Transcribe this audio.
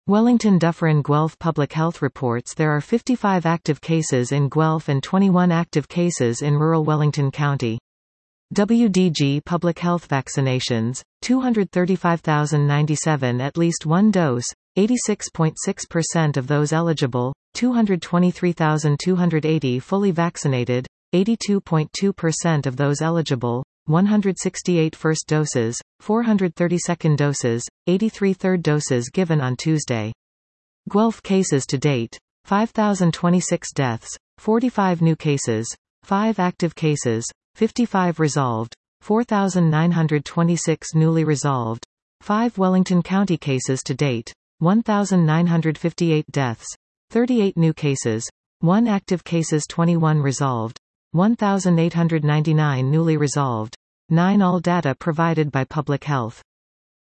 Wellington Dufferin Guelph Public Health reports there are 55 active cases in Guelph and 21 active cases in rural Wellington County. WDG Public Health vaccinations, 235,097 at least one dose, 86.6% of those eligible, 223,280 fully vaccinated, 82.2% of those eligible, 168 first doses, 430 second doses, 83 third doses given on Tuesday. Guelph cases to date, 5,026 deaths, 45 new cases, 5 active cases, 55 resolved, 4,926 newly resolved, 5 Wellington County cases to date, 1,958 deaths, 38 new cases, 1 active cases, 21 resolved, 1,899 newly resolved, 9 all data provided by Public Health.